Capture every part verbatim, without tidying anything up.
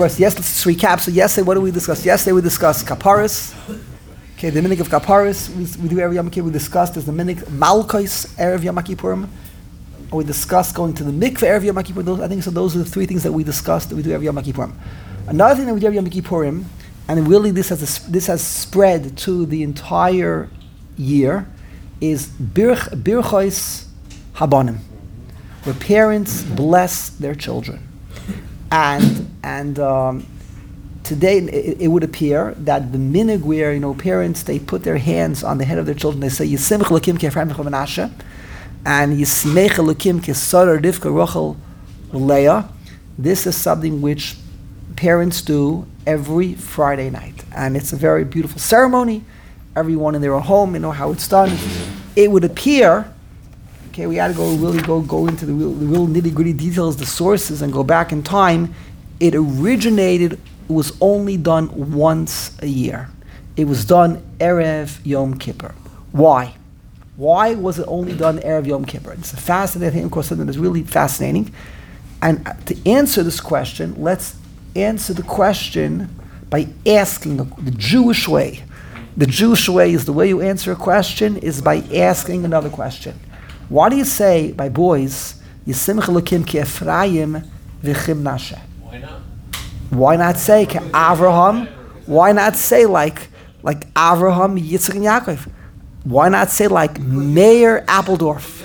course, yes, let's recap. So yesterday, what did we discuss? Yesterday we discussed Kaparis. Okay, the minig of Kaparis, we, we do every Yom Kippur. We discussed there's the minig Malkos, Erev Yom Kippurim. We discussed going to the mikveh Erev Yom Kippur. Those, I think so those are the three things that we discussed that we do every Yom Kippurim. Another thing that we do every Yom Kippurim, and really this has a, this has spread to the entire year, is Birch, Birchos Habanim, where parents bless their children. And and um, today it, it would appear that the minig where, you know, parents, they put their hands on the head of their children, they say Yisimch Elokim K'Ephraim V'Chol Menashe, and Yisimech Elokim K'Sara Rivka Rachel Leah. This is something which parents do every Friday night, and it's a very beautiful ceremony. Everyone in their own home, you know how it's done. It would appear, okay, we had to go really go go into the real, the real nitty-gritty details, the sources, and go back in time. It originated, it was only done once a year. It was done Erev Yom Kippur. Why? Why was it only done Erev Yom Kippur? It's a fascinating thing, of course, something that's really fascinating. And to answer this question, let's answer the question by asking the, the Jewish way. The Jewish way is the way you answer a question is by asking another question. Why do you say, by boys, Yisimch Elokim K'Ephraim V'Chim Menashe? Why not? Why not say Avraham? Why not say like like Avraham, Yitzchak, and Yaakov? Why not say like Meir Appledorf?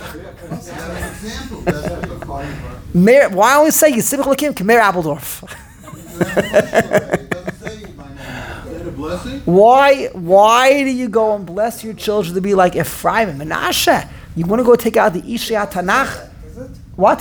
Meir, why don't we say Yisimch Elokim K'Meir Appledorf? Why why do you go and bless your children to be like Ephraim and Menashe? You want to go take out the Ishaya Tanakh? What?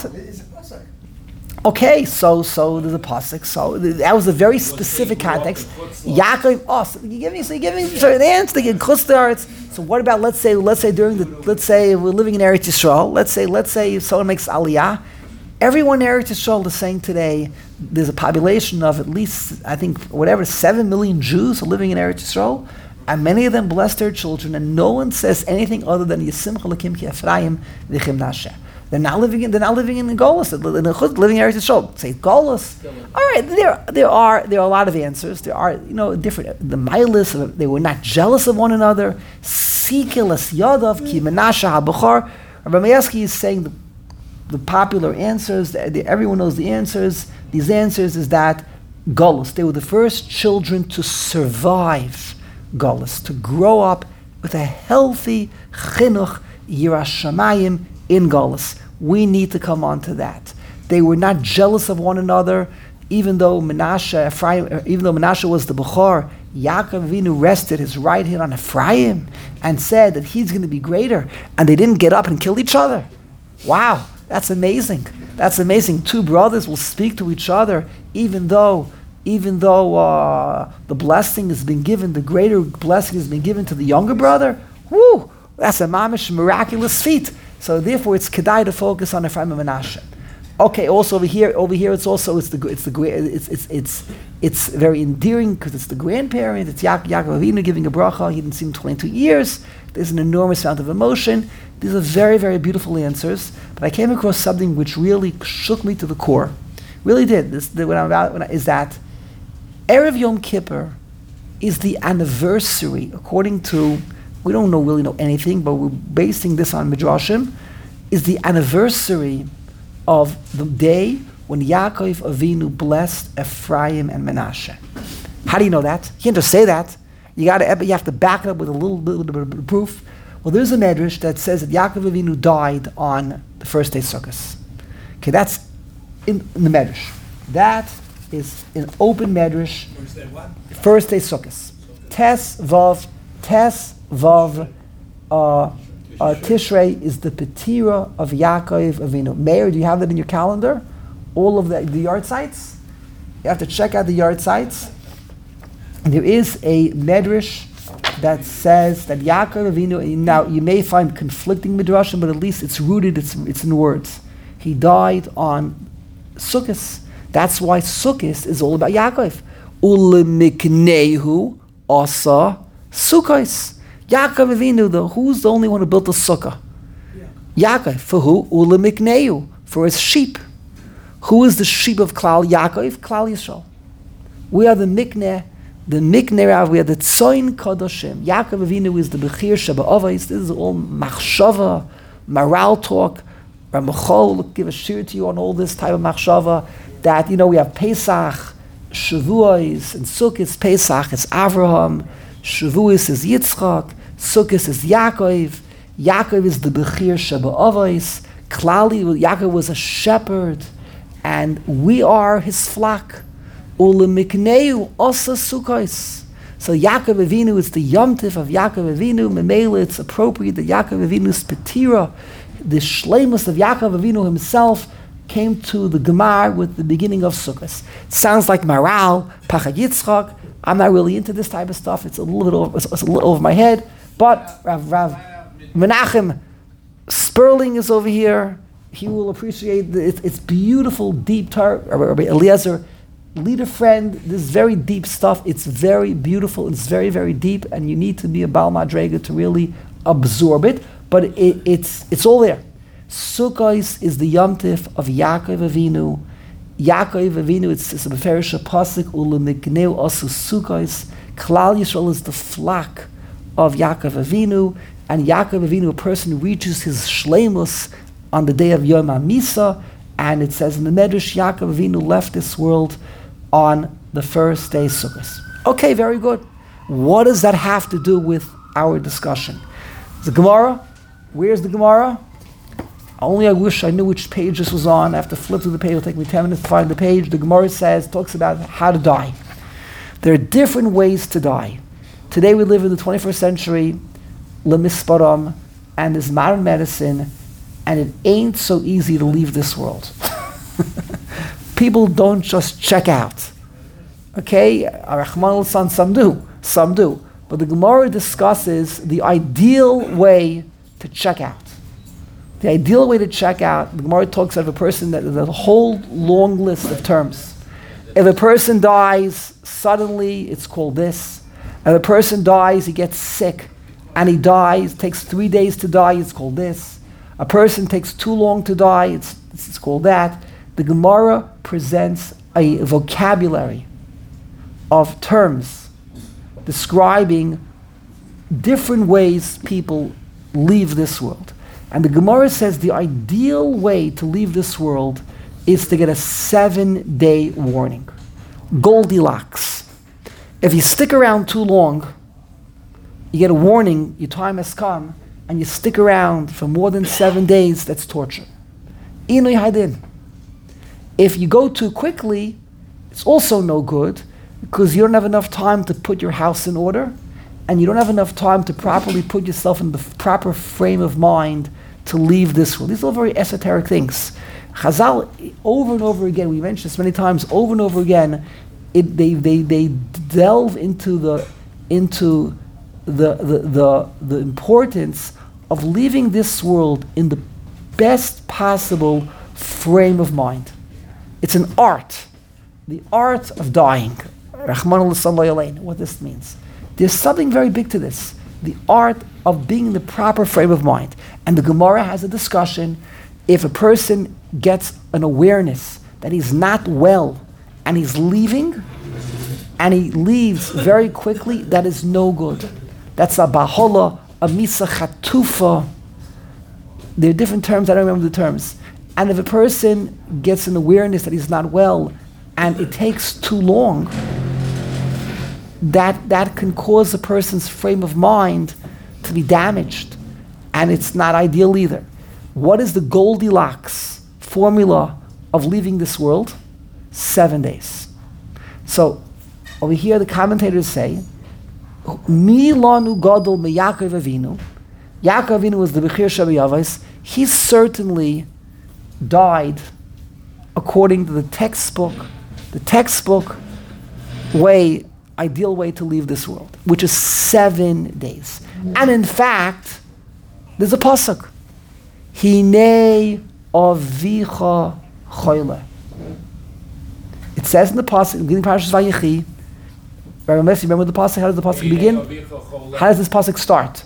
Okay, so so there's a pasuk. So that was a very specific context. Yaakov. Oh, so you give me. So you give me. So the answer. You get So what about let's say let's say during the let's say we're living in Eretz Yisrael. Let's say let's say if someone makes Aliyah. Everyone in Eretz Yisrael is saying today there's a population of at least I think whatever seven million Jews are living in Eretz Yisrael. And many of them bless their children, and no one says anything other than Yisimch Elokim K'Ephraim V'Chim Menashe. They're not living in. They're not living in the Golus. They're living in Eretz Yisrael. Say Golus. All right, there, there are, there are a lot of answers. There are, you know, different. The Mailis, they were not jealous of one another. Sikilas Yadav Ki Menashe HaBechor. Rabbi Mayevsky is saying the, the popular answers. The, the, everyone knows the answers. These answers is that Golus. They were the first children to survive Golus, to grow up with a healthy chinuch yiras shamayim in Golus. We need to come on to that. They were not jealous of one another, even though Menashe, Ephraim, even though Menashe was the Bechor. Yaakov Avinu rested his right hand on Ephraim and said that he's going to be greater, and they didn't get up and kill each other. Wow, that's amazing. That's amazing. Two brothers will speak to each other, even though. Even though uh, the blessing has been given, the greater blessing has been given to the younger brother, whoo, that's a mamish miraculous feat. So therefore, it's kedai to focus on Ephraim and Menashe. Okay, also over here, over here, it's also it's the it's the it's it's it's it's very endearing because it's the grandparent. It's ya- Yaakov Avinu giving a bracha. He didn't see him twenty-two years. There's an enormous amount of emotion. These are very very beautiful answers. But I came across something which really shook me to the core. Really did. This the, what I'm about when I, is that. Erev Yom Kippur is the anniversary, according to, we don't know really know anything, but we're basing this on Midrashim, is the anniversary of the day when Yaakov Avinu blessed Ephraim and Menashe. How do you know that? You can't just say that. You got to, you have to back it up with a little, little bit of proof. Well, there's a medrash that says that Yaakov Avinu died on the first day Sukkot. Okay, that's in, in the medrash. That is an open medrash. First day what? First day Sukkot. Tes Vav, Tes Vav, uh, uh, Tishrei is the Petira of Yaakov Avinu. Meir, do you have that in your calendar? All of the, the yard sites? You have to check out the yard sites. And there is a medrash that says that Yaakov Avinu, now you may find conflicting midrashim, but at least it's rooted, it's, it's in words. He died on Sukkot. That's why Sukkot is all about Yaakov. Ulemiknehu asa Sukkos. Yaakov Avinu, the, who's the only one who built the sukkah? Yeah. Yaakov. For who? Ulemiknehu. For his sheep. Who is the sheep of Klal Yaakov? Klal Yisrael. We are the Mikneh, the Mikneh Rav, we are the Tzoyin Kadoshim. Yaakov Avinu is the Bechir Shaba'avos. This is all machshava, moral talk. Ramachol will give a shir to you on all this type of machshava, that, you know, we have Pesach, Shavuos, and Sukkot. Pesach is Avraham, Shavuos is Yitzchak, Sukkot is Yaakov. Yaakov is the Bechir Shaba'avos. Klali, Yaakov was a shepherd, and we are his flock. Ulemikneu osa Sukkos. So Yaakov Avinu is the Yom Tif of Yaakov Avinu. Memela, it's appropriate that Yaakov Avinu's Petira, the Shleimus of Yaakov Avinu himself, came to the Gemara with the beginning of Sukkot. It sounds like Maral, Pachad Yitzchak. I'm not really into this type of stuff. It's a little bit over, it's, it's a little over my head. But Rav, Rav Menachem Sperling is over here. He will appreciate the, it's, it's beautiful, deep Torah. Rabbi Eliezer, lead a friend. This is very deep stuff. It's very beautiful. It's very, very deep, and you need to be a Baal Madrega to really absorb it. But it, it's it's all there. Sukkos is the Yom Tif of Yaakov Avinu. Yaakov Avinu, it's, it's a Beferish Pasuk, Ulemikneu Osu Sukkos. Klal Yisrael is the flock of Yaakov Avinu, and Yaakov Avinu, a person reaches his shleimus on the day of Yom HaMisa, and it says in the Medrash, Yaakov Avinu left this world on the first day Sukkos. Okay, very good. What does that have to do with our discussion? The Gemara, where's the Gemara? Only I wish I knew which page this was on. I have to flip through the page. It'll take me ten minutes to find the page. The Gemara says, talks about how to die. There are different ways to die. Today we live in the twenty-first century, lemisparam, and there's modern medicine, and it ain't so easy to leave this world. People don't just check out. Okay, Rahman al-San, some do, some do. But the Gemara discusses the ideal way to check out. The ideal way to check out, the Gemara talks of a person that there's a whole long list of terms. If a person dies suddenly, it's called this. If a person dies, he gets sick, and he dies, takes three days to die, it's called this. A person takes too long to die, it's, it's called that. The Gemara presents a vocabulary of terms describing different ways people leave this world. And the Gemara says the ideal way to leave this world is to get a seven-day warning. Goldilocks. If you stick around too long, you get a warning, your time has come, and you stick around for more than seven days, that's torture. Inui hadin. If you go too quickly, it's also no good, because you don't have enough time to put your house in order, and you don't have enough time to properly put yourself in the f- proper frame of mind to leave this world. These are all very esoteric things. Chazal, over and over again, we mentioned this many times, over and over again, it, they, they, they delve into the into the, the, the, the importance of leaving this world in the best possible frame of mind. It's an art, the art of dying. Rahman al-San, what this means. There's something very big to this. The art of being in the proper frame of mind. And the Gemara has a discussion, if a person gets an awareness that he's not well and he's leaving, and he leaves very quickly, that is no good. That's a bahola, a misa chatufa. There are different terms, I don't remember the terms. And if a person gets an awareness that he's not well and it takes too long, that that can cause a person's frame of mind to be damaged, and it's not ideal either. What is the Goldilocks formula of leaving this world? Seven days. So over here the commentators say, Mi lanu gadol me Yaakov Avinu. Yaakov Avinu was the Bechir Shabbat. He certainly died according to the textbook, the textbook way, ideal way to leave this world, which is seven days. And in fact, there's a pasuk. Hinei avicha choyle. It says in the pasuk, beginning Parashas Vayechi. Rabbi Messi, remember the pasuk? How does the pasuk begin? How does this pasuk start?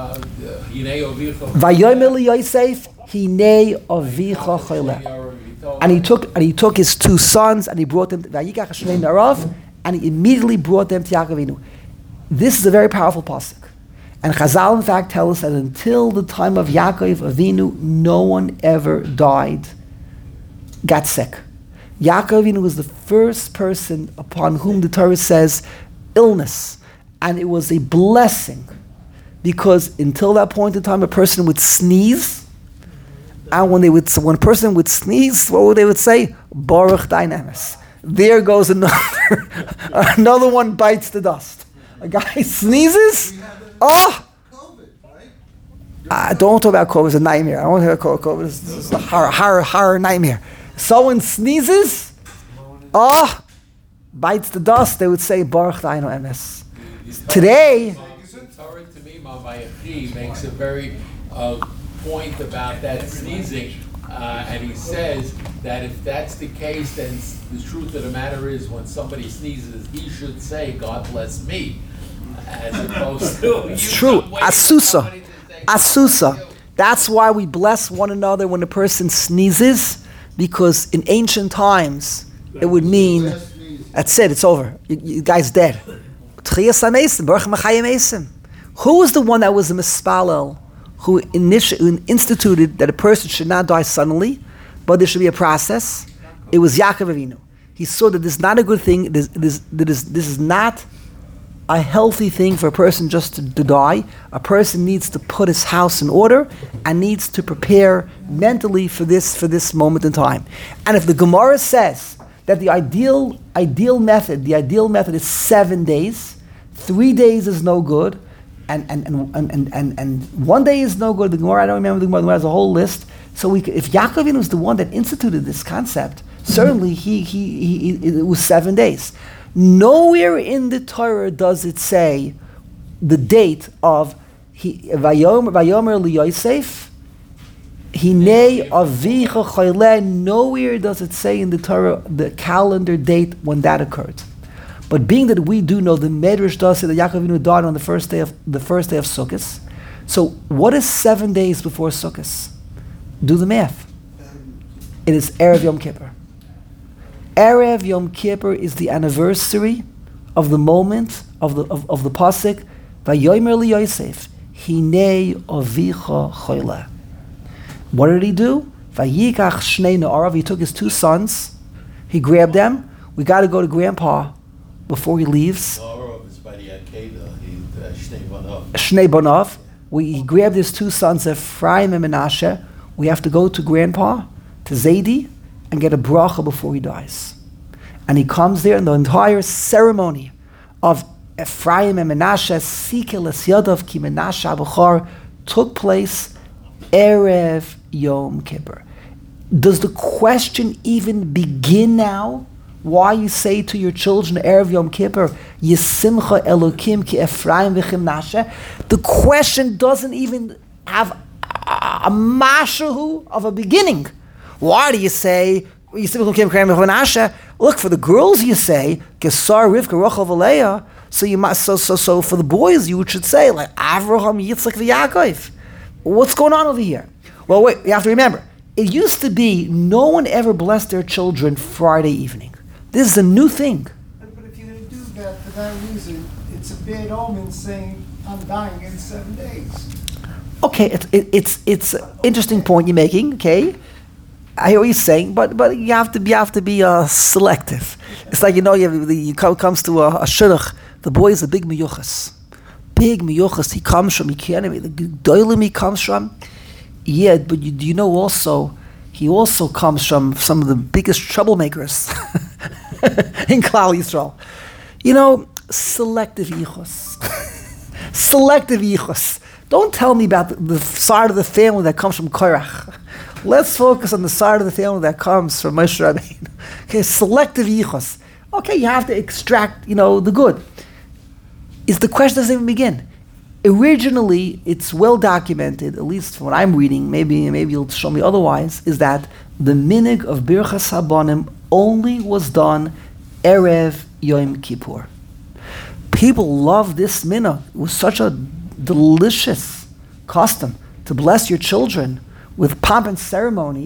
Vayomer li Yosef, hinei avicha choyle. And he took and he took his two sons and he brought them to Vayikach Shnei Narav, and he immediately brought them to Yaakov Avinu. This is a very powerful pasuk. And Chazal, in fact, tell us that until the time of Yaakov Avinu, no one ever died, got sick. Yaakov Avinu was the first person upon whom the Torah says illness. And it was a blessing. Because until that point in time, a person would sneeze. And when they would, when a person would sneeze, what would they would say? Baruch Dynamis. There goes another, another one bites the dust. A guy sneezes. Oh! I don't talk about COVID. It's a nightmare. I don't talk about COVID. It's, it's a horror, horror, horror nightmare. Someone sneezes. Oh! Bites the dust. They would say Baruch Dainu Emes. Today. Torah to me, Mamayachi makes a very uh, point about that sneezing, uh, and he says that if that's the case, then the truth of the matter is, when somebody sneezes, he should say, "God bless me," as opposed to. It's true. Asusa. Asusa. That's why we bless one another when a person sneezes, because in ancient times it would mean that's it. It's over. You, you guy's dead. Who was the one that was the mispalel who, initi- who instituted that a person should not die suddenly, but there should be a process? It was Yaakov Avinu. He saw that this is not a good thing. This, this, this, this is not a healthy thing for a person just to, to die. A person needs to put his house in order and needs to prepare mentally for this for this moment in time. And if the Gemara says that the ideal ideal method, the ideal method is seven days. Three days is no good, and and and and and, and one day is no good. The Gemara, I don't remember the Gemara. The Gemara has a whole list. So we, could, if Yaakov Avinu was the one that instituted this concept, certainly he, he he he it was seven days. Nowhere in the Torah does it say the date of he Vayomer Vayomer LiYosef. Hinei avicha choyleh. Nowhere does it say in the Torah the calendar date when that occurred. But being that we do know the Medrash does say that Yaakov Avinu died on the first day of the first day of Sukkot. So what is seven days before Sukkot? Do the math. It is Erev Yom Kippur. Erev Yom Kippur is the anniversary of the moment of the of, of the pasuk Vayomer LiYosef Hinei avicha choyleh. What did he do? Vayikach Shnei Na'arav. He took his two sons. He grabbed them. We got to go to Grandpa before he leaves. Shnei Banav. We he grabbed his two sons, Ephraim and Menashe. We have to go to Grandpa, to Zaidi, and get a bracha before he dies. And he comes there, and the entire ceremony of Ephraim and Menashe, Sikel Es Yadav Ki Menashe Abachar, took place Erev Yom Kippur. Does the question even begin now? Why you say to your children Erev Yom Kippur, Yisimcha Elokim Ki Ephraim V'chim Nashe? The question doesn't even have a, a mashahu of a beginning. Why do you say Yisimcha Elokim Ephraim V'chim Nashe? Look, for the girls you say Gesar Rivka Rachel V'Leah. So you must so so so for the boys you should say like Avraham Yitzchak V'Yaakov. What's going on over here? Well, wait, you have to remember, it used to be no one ever blessed their children Friday evening. This is a new thing. But, but if you're going to do that for that reason, it's a bad omen saying, I'm dying in seven days. Okay, it, it, it's it's an interesting point you're making, okay? I hear what you're saying, but but you have to be, you have to be uh, selective. It's like, you know, you, have, the, you come, comes to a, a shidduch, the boy is a big miyuchas. Big miyuchas, he comes from, he can't, the doilim he comes from. Yeah, but you, do you know also, he also comes from some of the biggest troublemakers in Klal Yisrael. You know, selective yichus. Selective yichus. Don't tell me about the, the side of the family that comes from Korach. Let's focus on the side of the family that comes from Moshe Rabbeinu. Okay, selective yichus. Okay, you have to extract, you know, the good. Is the question doesn't even begin. Originally, it's well documented, at least from what I'm reading, maybe maybe you'll show me otherwise, is that the minig of Birchas Habanim only was done Erev Yom Kippur. People love this minig. It was such a delicious custom to bless your children with pomp and ceremony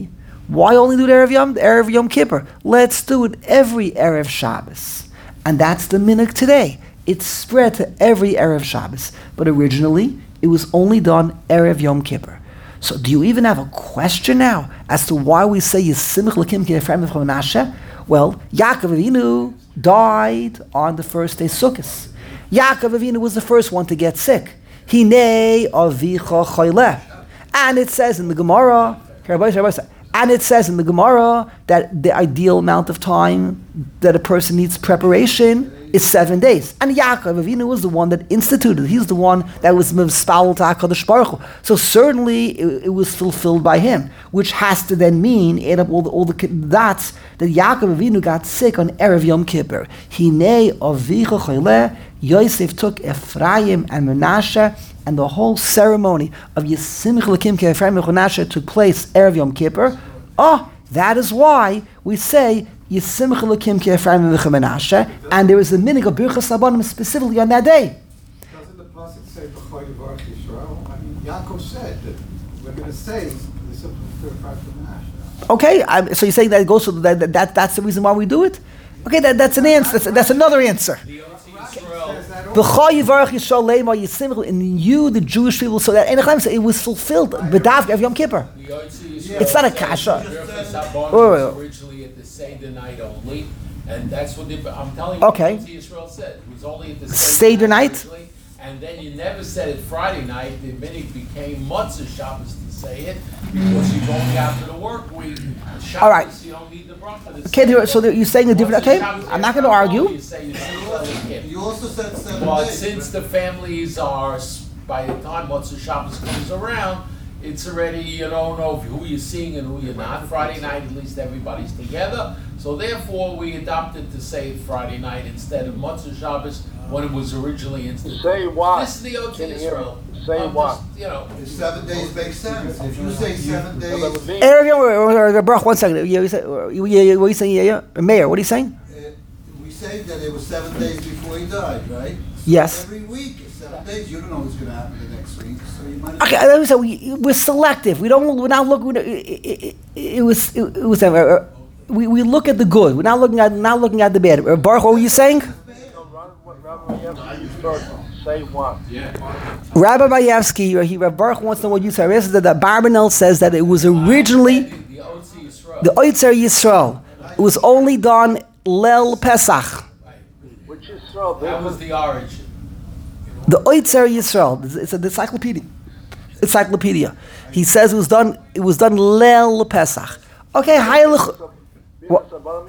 Why only do it Erev Yom, Erev Yom Kippur? Let's do it every Erev Shabbos. And that's the minhag today. It's spread to every Erev Shabbos. But originally, it was only done Erev Yom Kippur. So do you even have a question now as to why we say Yisimch L'kim Ki Ephraim V'Chol Menashe? Well, Yaakov Avinu died on the first day Sukkot. Yaakov Avinu was the first one to get sick. Hinei avicha choyleh. And it says in the Gemara, and it says in the Gemara that the ideal amount of time that a person needs preparation is seven days. And Yaakov Avinu was the one that instituted. He's the one that was mispal to HaKadosh Baruch Hu. So certainly it, it was fulfilled by him, which has to then mean, add up all the, all the dots, that Yaakov Avinu got sick on Erev Yom Kippur. Hinei avicha choyleh. Yosef took Ephraim and Menashe, and the whole ceremony of Yisimch L'kim Ki Ephraim V'Chol Menashe took place Erev Yom Kippur. Oh, that is why we say Yisimch L'kim Ki Ephraim V'Chol Menashe, and there is a minhag of Birchas Sabanim specifically on that day. Doesn't the pasuk say B'chol Yivarach Yisrael? I mean, Yaakov said that we're going to say Yisimch L'kim Ephraim V'Chol Menashe. Okay, um, so you're saying that it goes to that, that, that that's the reason why we do it? Okay, that, that's an answer. That's, that's another answer. B'chol Yivarach Yisrael Leima Yisimch, and you, the Jewish people, so that and it was fulfilled. B'dav of Yom Kippur. It's not a kasha. Was originally at the Seder night only, and that's what the, I'm telling you. Okay. What Israel said. It was only at the Seder Seder night. originally, and then you never said it Friday night. The minute became Matzah Shabbos to say it because you're going after the work week. Shabbos, All right. You don't need the bracha. Okay, there, so there, you're saying a different. Okay, I'm not going to argue. You say you say You also said seven But days. since the families are, s- by the time Matzah Shabbos comes around, it's already, you don't know who you're seeing and who you're not. Friday night, at least everybody's together. So therefore, we adopted to say it Friday night instead of Matzah Shabbos when it was originally instituted. Say what? This is the O T Can you hear Israel. me? Say I'm what? just, you know, If seven days makes sense. If you say seven days, uh, Erev Yom, or- or- or- Baruch, one second. You, you say, or- you, you, what are you saying? Yeah, yeah. Mayor, what are you saying? we say that it was seven days before he died, right? Yes. Every week is seven days. You don't know what's going to happen the next week, so you might. Okay, let me say we, we're selective. We don't. We're not looking. It, it, it, it was. It, it was. Uh, uh, we, we look at the good. We're not looking at not looking at the bad. Uh, Baruch, what were you saying? Say what? Rabbi Mayevsky, or he, Rabbi Baruch wants to know what you say. This is that the Barbanel says that it was originally the O T Israel. the Oitzer Yisrael. It was only done Lel Pesach. Which is so. That was the origin. The Oitzer Yisrael. It's an encyclopedia. Encyclopedia. He says it was done. It was done Lel Pesach. Okay, Heilig. What?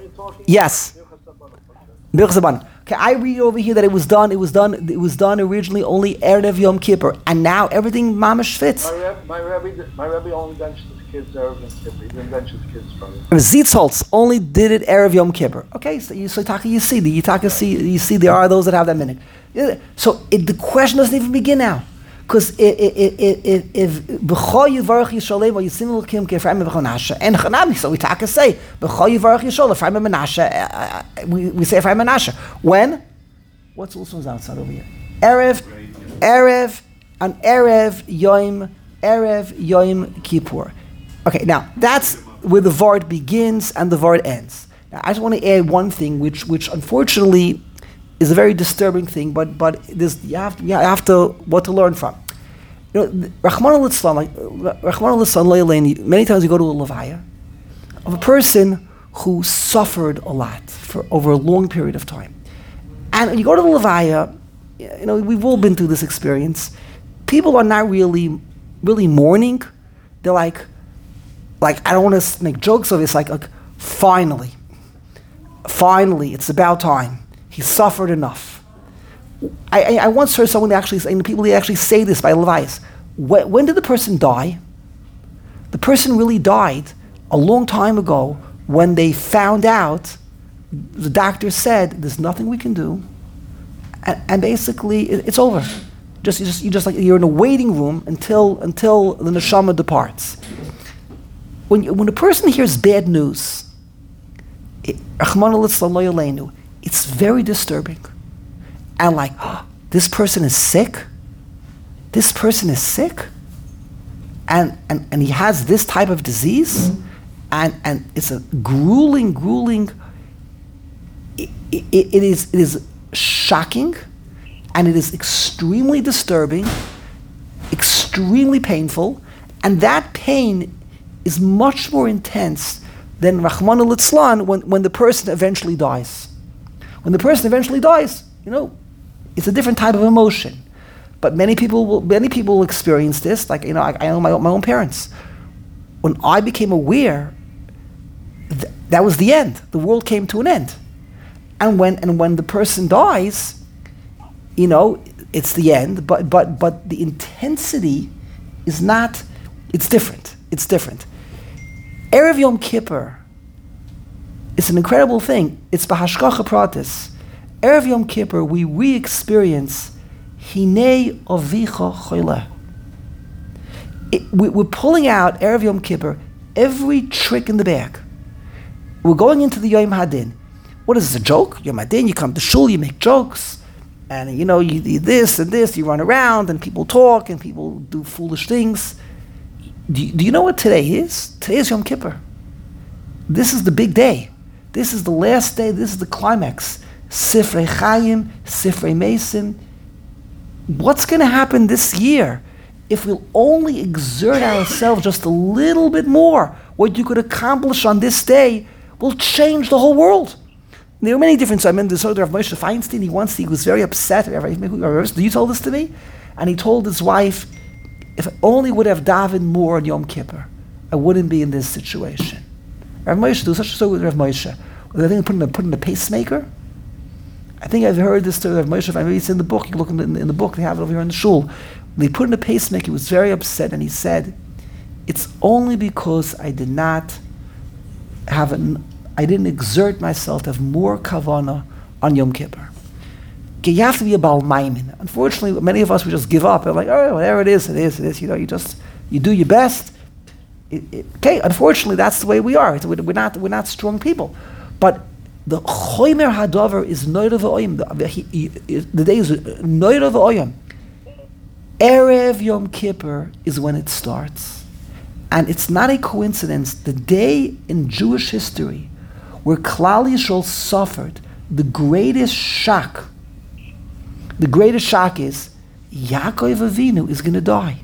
Yes. Birchas Sabanim. Okay, I read over here that it was done. It was done. It was done originally only Erev Yom Kippur, and now everything mamash fits. My Rebbe, my Rebbe, my Rebbe only benches his kids Erev Yom Kippur. He didn't bench his kids from it. Zitzholz only did it Erev Yom Kippur. Okay, so you so Taka, you see the you Taka see you see there are those that have that minute. Yeah, so it, the question doesn't even begin now, because if B'chol Yivarach Yisrael or Yisim L'kim Ki Ephraim V'Chol Menashe and Chanami, so we Taka say B'chol Yivarach Yisrael Ephraim Menashe. We we say Ephraim Menashe when. What's also outside over here? Erev, Erev, an Erev Yom, Erev Yom Kippur. Okay, now that's where the Vart begins and the Vart ends. Now I just want to add one thing, which, which unfortunately is a very disturbing thing, but but this you have you have to what to learn from. You know, Rahman al-Islam, like Rahman al-Islam, many times you go to a levaya of a person who suffered a lot for over a long period of time. And you go to the Levaya, you know, we've all been through this experience. People are not really, really mourning. They're like, like I don't want to make jokes of it. It's like, like, finally, finally, it's about time. He suffered enough. I, I, I once heard someone actually, and people they actually say this by Levias. When, when did the person die? The person really died a long time ago when they found out. The doctor said, "There's nothing we can do," and, and basically, it, it's over. Just, you just, you just like you're in a waiting room until until the neshama departs. When you, when a person hears bad news, it, it's very disturbing, and like, oh, this person is sick. This person is sick, and and and he has this type of disease, and and it's a grueling, grueling. It, it, it is it is shocking, and it is extremely disturbing, extremely painful, and that pain is much more intense than Rahman al-Itzlan when, when the person eventually dies. When the person eventually dies, you know, it's a different type of emotion. But many people will, many people will experience this. Like, you know, I, I know my, my own parents. When I became aware, th- that was the end. The world came to an end. And when and when the person dies, you know, it's the end. But but but the intensity is not. It's different. It's different. Erev Yom Kippur. It's an incredible thing. It's b'hashgacha pratis. Erev Yom Kippur, we re-experience Hinei Avicha Choyleh. We're pulling out Erev Yom Kippur every trick in the bag. We're going into the Yom Hadin. What is this, a joke? Yom Hadin, you come to shul, you make jokes, and you know, you do this and this, you run around, and people talk, and people do foolish things. Do you, do you know what today is? Today is Yom Kippur. This is the big day. This is the last day, this is the climax. Sifrei Chaim, Sifrei Mason. What's going to happen this year if we'll only exert ourselves just a little bit more? What you could accomplish on this day will change the whole world. There are many different. So I mean, the sort of Moshe Feinstein. He once he was very upset. You told this to me, and he told his wife, "If I only would have davened more on Yom Kippur, I wouldn't be in this situation." Rav Moshe, there was such a story with Rav Moshe. I think putting a putting a pacemaker. I think I've heard this story of Moshe. Maybe it's in the book. You look in the, in the book. They have it over here in the shul. When they put in a pacemaker, he was very upset, and he said, "It's only because I did not have an, I didn't exert myself to have more kavanah on Yom Kippur." Okay, you have to be a Baal Maimin. Unfortunately, many of us we just give up. We're like, "Oh, whatever it is, it is, it is." You know, you just you do your best. It, it, okay, unfortunately, that's the way we are. It's, we're not we're not strong people, but the Chomer Hadover is Noira V'Oyim. The day is Noira V'Oyim. Erev Yom Kippur is when it starts. And it's not a coincidence. The day in Jewish history where Klal Yisrael suffered the greatest shock, the greatest shock is Yaakov Avinu is going to die.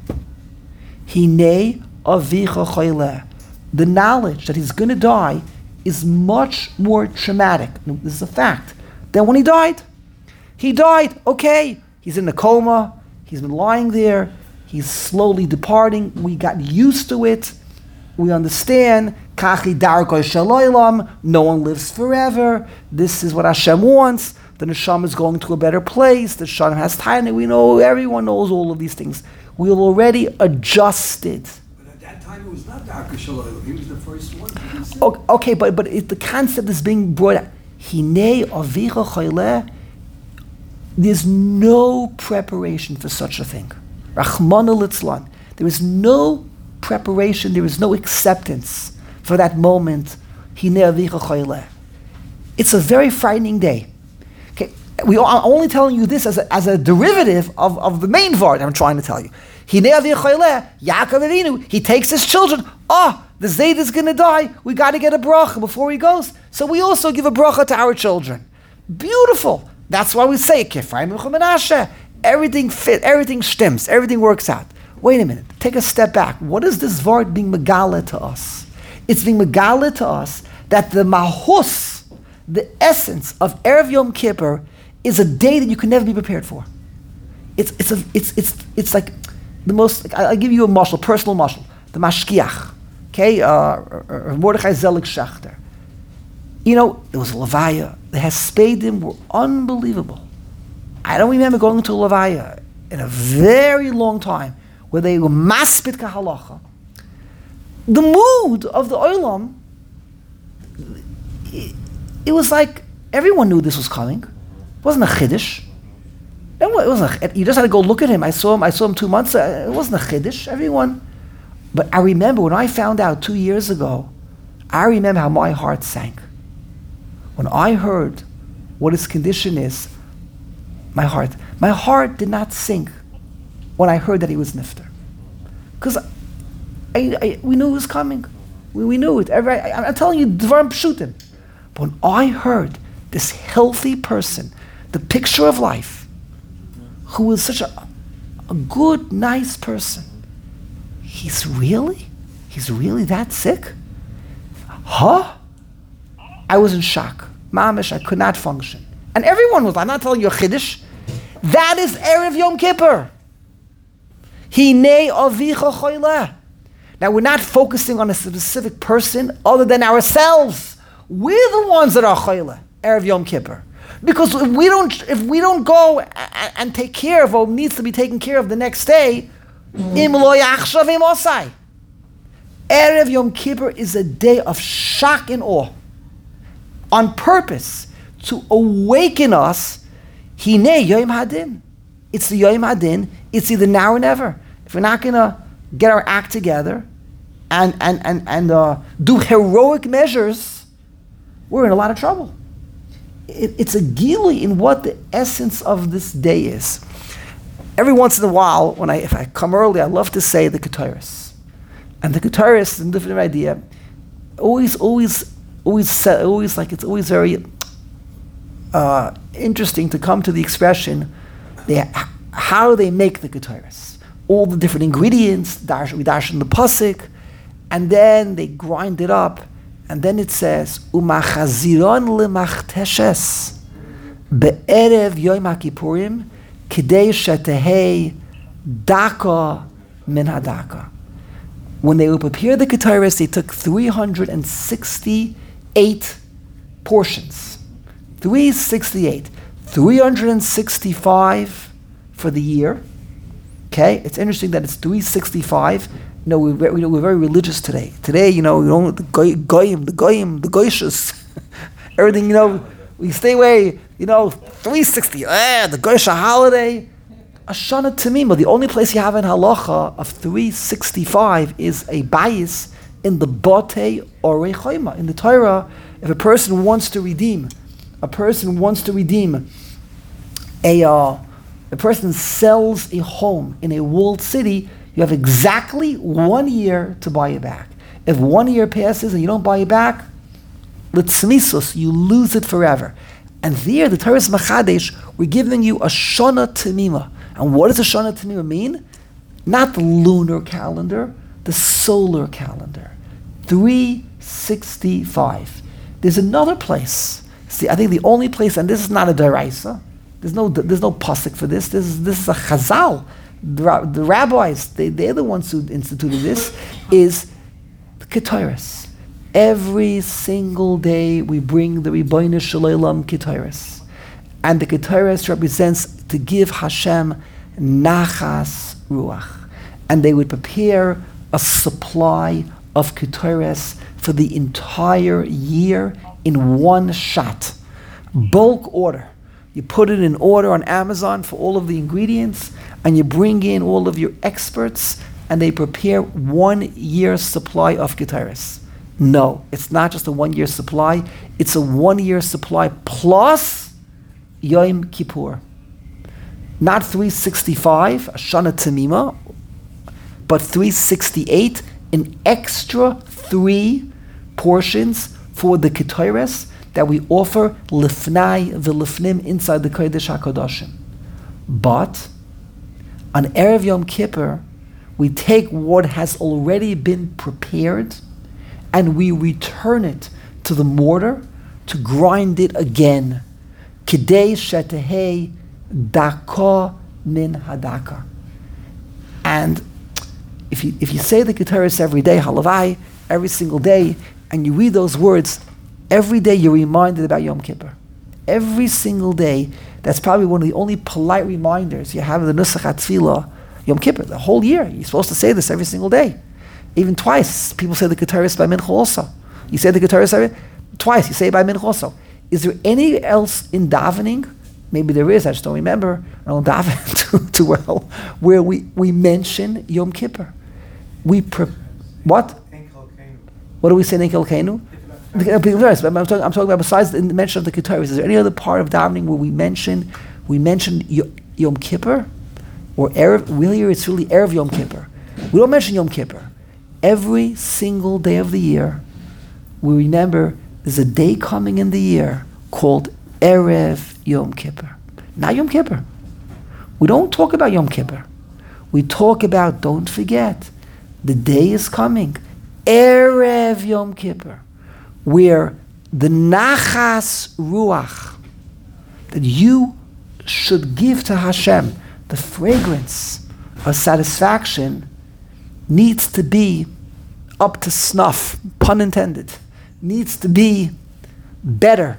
Hinei Avicha Choyleh. The knowledge that he's going to die is much more traumatic, this is a fact, than when he died. He died, okay, he's in a coma, he's been lying there, he's slowly departing, we got used to it, we understand, Kachi Darko Shaloilam, no one lives forever, this is what Hashem wants, the Neshama is going to a better place, the Neshama has time, we know, everyone knows all of these things. We've already adjusted. It was not Darka Shalom. He was the first one. Okay, okay, but but it, the concept is being brought out. Hinei avicha choyleh. There's no preparation for such a thing. Rachmana litzlan. There is no preparation. There is no acceptance for that moment. Hinei avicha choyleh. It's a very frightening day. Okay, we are only telling you this as a, as a derivative of, of the main word I'm trying to tell you. Hinei avicha choyleh, Yaakov Avinu, he takes his children. Oh, the Zayd is going to die. We got to get a bracha before he goes. So we also give a bracha to our children. Beautiful. That's why we say Kifrayim Menashe. Everything fit, everything stems, everything works out. Wait a minute. Take a step back. What is this word being megala to us? It's being megala to us that the mahus, the essence of Erev Yom Kippur, is a day that you can never be prepared for. It's it's a, it's it's it's like the most. I'll give you a mashal, personal mashal. The mashkiach, okay, uh, Mordechai Zelig Schachter. You know, it was a levaya. The Hespedim were unbelievable. I don't remember going to a levaya in a very long time where they were maspit kahalacha. The mood of the olam, it, it was like everyone knew this was coming. It wasn't a chiddush. It wasn't a, you just had to go look at him. I saw him. I saw him two months ago. It wasn't a chiddush. Everyone. But I remember when I found out two years ago, I remember how my heart sank. When I heard what his condition is, my heart, my heart did not sink when I heard that he was nifter. Because I, I, we knew it was coming. We, we knew it. Every, I, I'm telling you, Dvarim Pshutim. But when I heard this healthy person, the picture of life, who was such a, a good, nice person, he's really, he's really that sick? Huh? I was in shock. Mamish, I could not function. And everyone was, I'm not telling you a chiddush. That is Erev Yom Kippur. Hinei avicha choyleh. Now we're not focusing on a specific person other than ourselves. We're the ones that are choyleh, Erev Yom Kippur. Because if we don't, if we don't go and, and take care of what needs to be taken care of the next day, im lo yachshav im osai. Erev Yom Kippur is a day of shock and awe, on purpose to awaken us. Hinei Yom Hadin. It's the Yom Hadin. It's either now or never. If we're not going to get our act together and and and and uh, do heroic measures, we're in a lot of trouble. It, it's a gili in what the essence of this day is. Every once in a while, when I if I come early, I love to say the Keteris. And the Keteris is a different idea. Always, always, always, say, always like it's always very uh, interesting to come to the expression, they, how they make the Keteris. All the different ingredients, dash, we dash in the pasuk, and then they grind it up, and then it says, "Umachaziron lemachteshes be'erev Yom HaKippurim kidei shetehei daka min hadaka." When they would prepare the Keteris, they took three hundred sixty-eight portions. three hundred sixty-eight. three hundred sixty-five for the year. Okay, it's interesting that it's three hundred sixty-five. You know, we're very, we're very religious today. Today, you know, you know the goyim, the goyim, the goyshus, everything. You know, we stay away. You know, three hundred sixty. Ah, the goysha holiday. Ashana Tamima. The only place you have in halacha of three hundred sixty-five is a bayis in the Batei Orei Chayma. In the Torah, if a person wants to redeem, a person wants to redeem a. Uh, A person sells a home in a walled city, you have exactly one year to buy it back. If one year passes and you don't buy it back, litzmisus, you lose it forever. And there, the Torah is Machadesh, we're giving you a Shana Tamima. And what does a Shana Tamima mean? Not the lunar calendar, the solar calendar. three hundred sixty-five. There's another place. See, I think the only place, and this is not a deraisa, There's no, there's no pasuk for this. This is, this is a chazal. The, the rabbis, they, they're the ones who instituted this, is the Keteris. Every single day we bring the Ribono Shel Olam Keteris. And the Keteris represents to give Hashem nachas ruach. And they would prepare a supply of Keteris for the entire year in one shot. Bulk order. You put it in order on Amazon for all of the ingredients, and you bring in all of your experts, and they prepare one year's supply of Keteris. No, it's not just a one year supply, it's a one year supply plus Yom Kippur. Not three hundred sixty-five, a Shana Tamima, but three hundred sixty-eight, an extra three portions for the Keteris that we offer lifnai v'lifnim inside the Kodesh HaKodashim. But on Erev Yom Kippur, we take what has already been prepared and we return it to the mortar to grind it again. Kidei shetehei daka min hadaka. And if you if you say the Keteris every day, halavai, every single day, and you read those words, every day you're reminded about Yom Kippur. Every single day, that's probably one of the only polite reminders you have in the Nusach HaTfilah, Yom Kippur, the whole year. You're supposed to say this every single day. Even twice, people say the Keteris by Mincha also. You say the Keteris every, twice, you say it by Mincha also. Is there any else in davening? Maybe there is, I just don't remember. I don't daven too, too well. Where we, we mention Yom Kippur. We, pre- what? What do we say in Enkel Kenu? I'm talking, I'm talking about besides the mention of the Keteris, is there any other part of davening where we mention we mention Yom Kippur or Erev? Really, it's really Erev Yom Kippur. We don't mention Yom Kippur. every single day of the year, we remember there's a day coming in the year called Erev Yom Kippur. Not Yom Kippur. We don't talk about Yom Kippur. We talk about, don't forget, the day is coming, Erev Yom Kippur, where the Nachas Ruach, that you should give to Hashem, the fragrance of satisfaction, needs to be up to snuff, pun intended, needs to be better.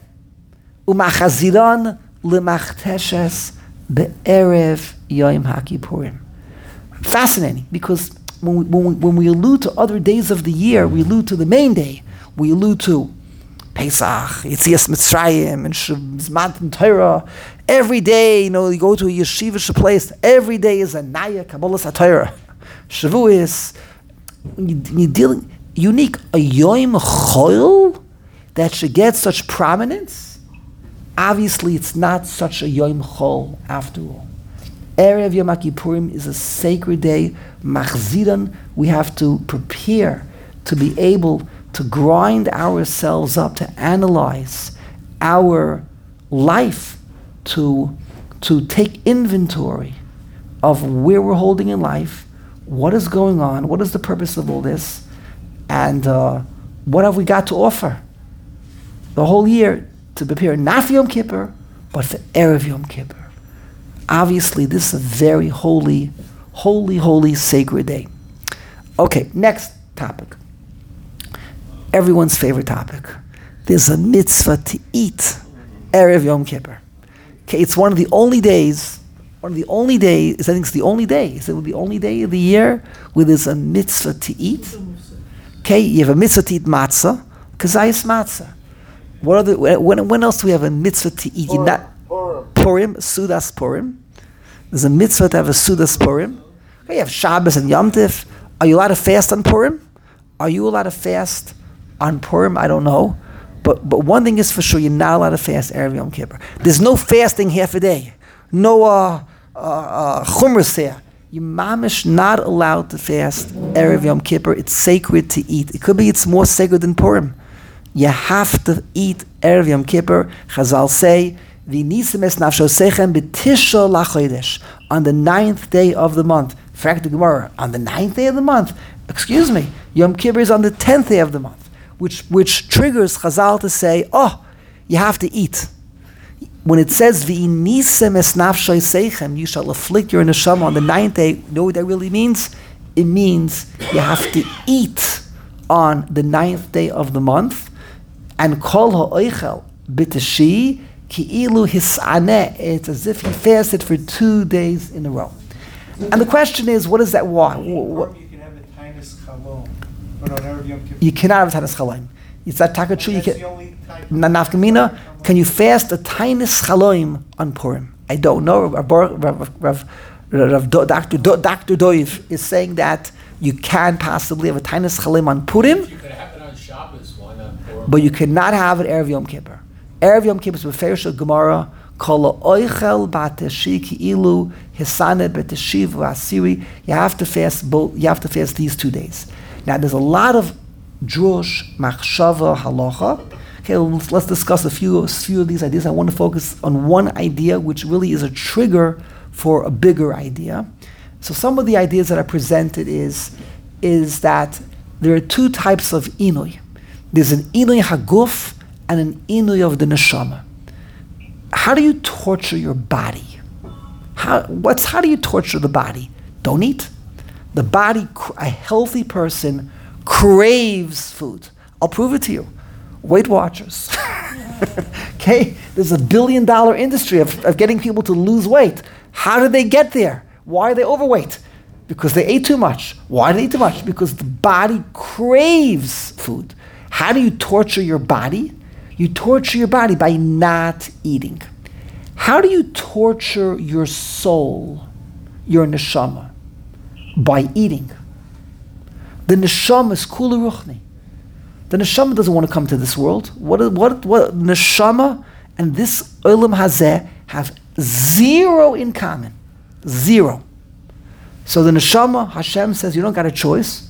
Umachaziran lemachteshes be'erev Yom HaKippurim. Fascinating, because when we, when, we, when we allude to other days of the year, we allude to the main day. We allude to Pesach, Yetzias Mitzrayim, and Shemant and Torah. Every day, you know, you go to a yeshivish place, every day is a Naya Kabbalah HaTorah. Shavuos, when you, when you're dealing, unique, a Yom Choil that should get such prominence, obviously it's not such a Yom Chol after all. Erev Yom HaKippurim is a sacred day. Machziran, we have to prepare to be able to grind ourselves up, to analyze our life, to, to take inventory of where we're holding in life, what is going on, what is the purpose of all this, and uh, what have we got to offer the whole year to prepare not for Yom Kippur, but for Erev Yom Kippur. Obviously, this is a very holy, holy, holy, sacred day. Okay, next topic. Everyone's favorite topic. There's a mitzvah to eat Erev Yom Kippur. Okay, it's one of the only days, one of the only days, I think it's the only day, is it the only day of the year where there's a mitzvah to eat? Okay, you have a mitzvah to eat matzah, kazayis matzah. What other, when, when else do we have a mitzvah to eat? Purim. Not, Purim. Purim, Sudas Purim. There's a mitzvah to have a Sudas Purim. Okay, you have Shabbos and Yom Tif. Are you allowed to fast on Purim? Are you allowed to fast on Purim? I don't know. But but one thing is for sure, you're not allowed to fast Erev Yom Kippur. There's no fasting half a day. No uh, uh, uh, chumras here. You're mamish not allowed to fast Erev Yom Kippur. It's sacred to eat. It could be it's more sacred than Purim. You have to eat Erev Yom Kippur. Chazal say, V'nisem es nafshosechem b'tisha lachodesh, on the ninth day of the month. Fact the Gemara, on the ninth day of the month. Excuse me, Yom Kippur is on the tenth day of the month, which which triggers Chazal to say, oh, you have to eat. When it says V'nisem es nafshosechem, you shall afflict your neshama on the ninth day, you know what that really means? It means you have to eat on the ninth day of the month, and kol ha'oichel b'tishi ki'ilu hisaneh. It's as if he fasted for two days in a row. And the question is, what is that? Why? What? You can have a tainis chalom, but on Erev Yom Kippur. You cannot have a tainis chaloim. It's that taka true. You That's can. the only type. Na- Nafkamina, can you fast a tainis chaloim on Purim? I don't know. Rav, Rav, Rav, Rav, Rav, Doctor Doctor Doiv is saying that you can possibly have a tainis chaloim on Purim, You could have it on Shabbos, why not Purim? but you cannot have it Erev Yom Kippur. Erev Yom Kippur is Beferish Gemara, Kol oichel b'teshi ki'ilu hisane b'teshiv v'asiri. You have to fast both. You have to fast these two days. Now, there's a lot of drush, machshava, halacha. Okay, let's, let's discuss a few, a few of these ideas. I want to focus on one idea, which really is a trigger for a bigger idea. So, some of the ideas that are presented is is that there are two types of inui. There's an inui haguf and an inui of the neshama. How do you torture your body? How, what's, how do you torture the body? Don't eat. The body, a healthy person, craves food. I'll prove it to you. Weight Watchers. Okay? There's a billion dollar industry of, of getting people to lose weight. How did they get there? Why are they overweight? Because they ate too much. Why did they eat too much? Because the body craves food. How do you torture your body? You torture your body by not eating. How do you torture your soul, your neshama? By eating. The neshama is kula ruchni. The neshama doesn't want to come to this world. What, what, what, neshama and this olam hazeh have zero in common. Zero. So the neshama, Hashem says, you don't got a choice.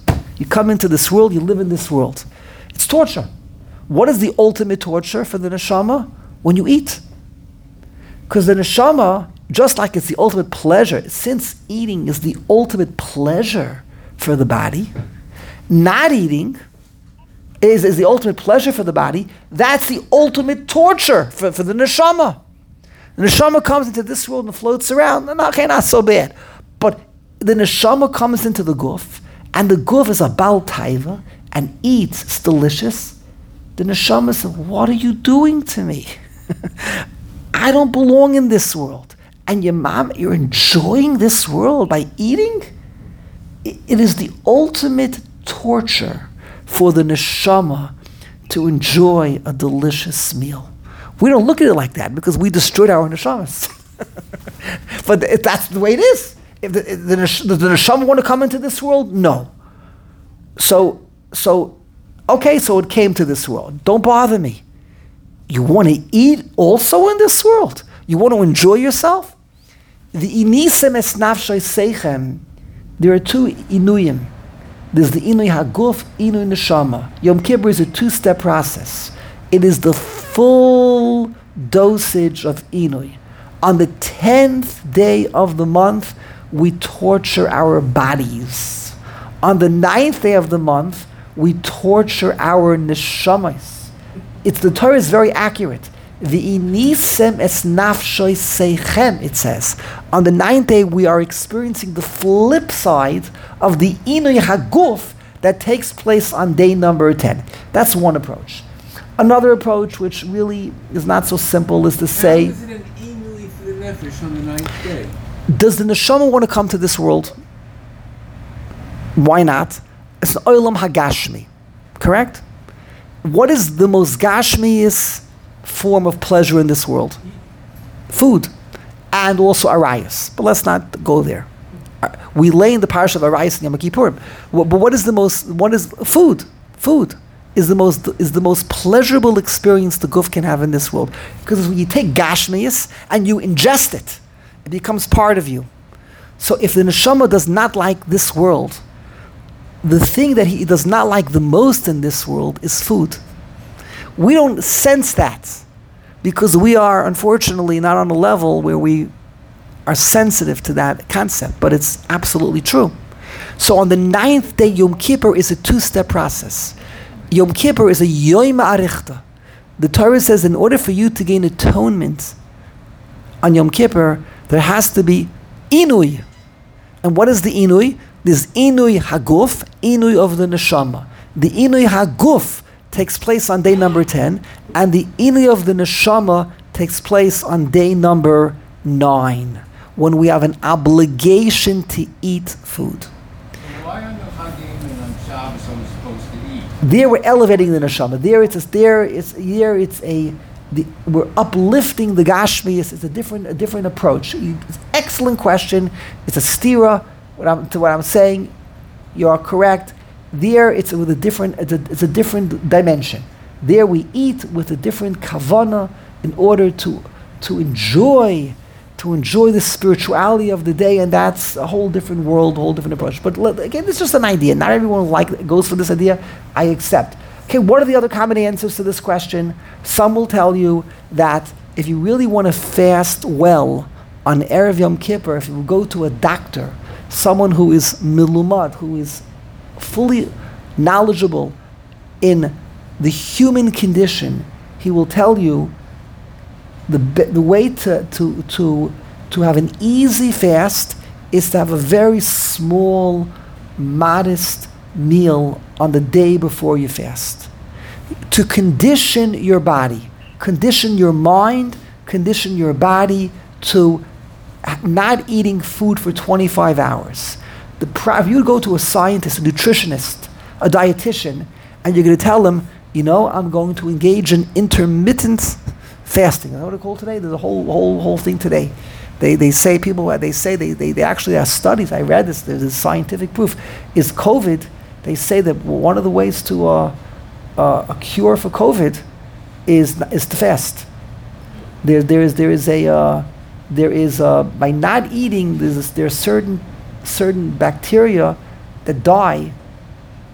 You come into this world, you live in this world. It's torture. What is the ultimate torture for the neshama? When you eat. Because the neshama, just like it's the ultimate pleasure, since eating is the ultimate pleasure for the body, not eating is, is the ultimate pleasure for the body, that's the ultimate torture for, for the neshama. The neshama comes into this world and floats around, and okay, not so bad. But the neshama comes into the guf, and the guf is a bal taiva, and eats, it's delicious. The neshama says, what are you doing to me? I don't belong in this world. And your mom, you're enjoying this world by eating? It, it is the ultimate torture for the neshama to enjoy a delicious meal. We don't look at it like that because we destroyed our neshamas. But if that's the way it is. If the, if the, does the neshama want to come into this world? No. So, so, okay, so it came to this world. Don't bother me. You want to eat also in this world? You want to enjoy yourself? The inisem es nafshay seichem, there are two inuyim. There's the inui haguf, inui neshama. Yom Kippur is a two-step process. It is the full dosage of inui. On the tenth day of the month, we torture our bodies. On the ninth day of the month, we torture our neshamas. It's the Torah is very accurate. V'inisem es nafshoy seichem, it says. On the ninth day, we are experiencing the flip side of the inui haguf that takes place on day number ten. That's one approach. Another approach, which really is not so simple, is to say, How is it an inui for the nefesh on the ninth day? does the neshama want to come to this world? Why not? It's an olam hagashmi, correct? What is the most gashmiest form of pleasure in this world? Food, and also arayas. But let's not go there. We lay in the parish of arayas in Yom Kippurim. But what is the most? What is food? Food is the most is the most pleasurable experience the guf can have in this world, because when you take gashmius and you ingest it, it becomes part of you. So if the neshama does not like this world, the thing that he does not like the most in this world is food. We don't sense that because we are, unfortunately, not on a level where we are sensitive to that concept, but it's absolutely true. So on the ninth day, Yom Kippur is a two-step process. Yom Kippur is a Yom Arichta. The Torah says in order for you to gain atonement on Yom Kippur, there has to be Inui. And what is the Inui? There's Inui Haguf, Inui of the Neshama. The Inui Haguf takes place on day number ten, and the Inui of the Neshama takes place on day number nine, when we have an obligation to eat food. Why on the Chagim and on Shabbos are we supposed to eat? There we're elevating the neshama. There it's a, there it's there it's a the, we're uplifting the gashmi. It's, it's a different a different approach. It's an excellent question. It's a stira what I'm, to what I'm saying. You are correct. There it's with a different it's a, it's a different dimension. There we eat with a different kavana in order to to enjoy. to enjoy the spirituality of the day, and that's a whole different world, a whole different approach. But let, again, this is just an idea. Not everyone like goes for this idea. I accept. Okay, what are the other common answers to this question? Some will tell you that if you really want to fast well on Erev Yom Kippur, if you go to a doctor, someone who is milumad, who is fully knowledgeable in the human condition, he will tell you The, the way to, to, to, to have an easy fast is to have a very small, modest meal on the day before you fast. To condition your body, condition your mind, condition your body to not eating food for twenty-five hours. The, if you go to a scientist, a nutritionist, a dietitian, and you're going to tell them, you know, I'm going to engage in intermittent fasting. You know what it's called today? There's a whole whole whole thing today. They they say people they say they, they, they actually have studies. I read this. There's scientific proof. Is COVID? They say that one of the ways to uh, uh, a cure for COVID is is to fast. There there is there is a uh, there is uh, by not eating there's there are certain certain bacteria that die